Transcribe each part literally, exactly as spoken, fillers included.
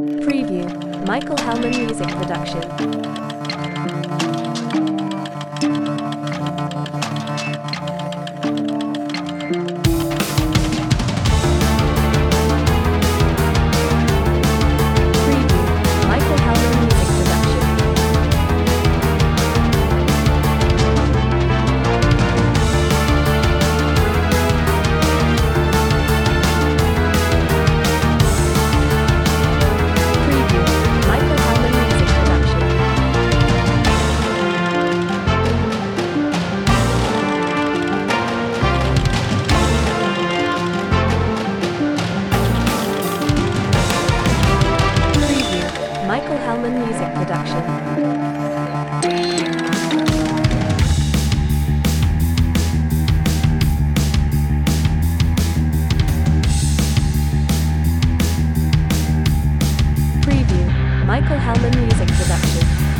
Preview, Michael Hellman Music Production. Michael Hellman Music Production. Preview, Michael Hellman Music Production.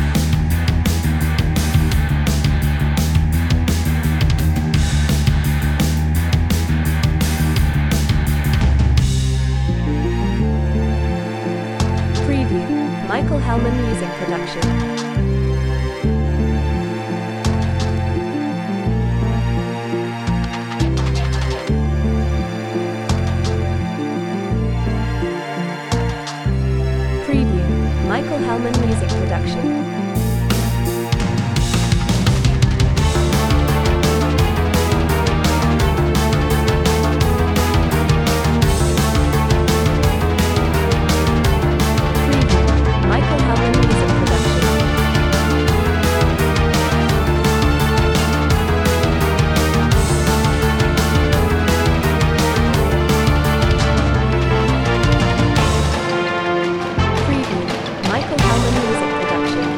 Preview, Michael Hellman Music Production. Preview, Michael Hellman Music Production. Michael Hellman Music Production.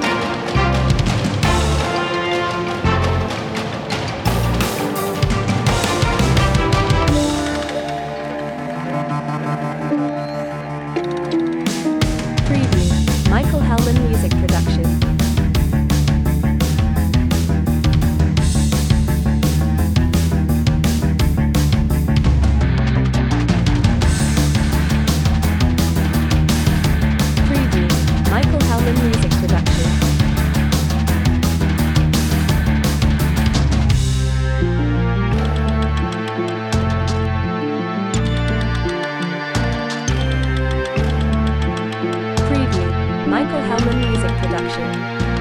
Preview, Michael Hellman Music Production. Michael Hellman Music Production. Preview, Michael Hellman Music Production.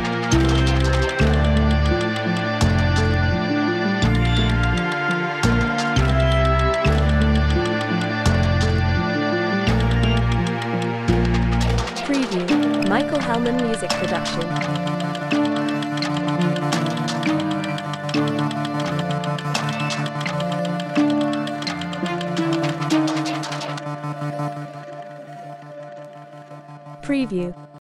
Preview, Michael Hellman Music Production. Preview,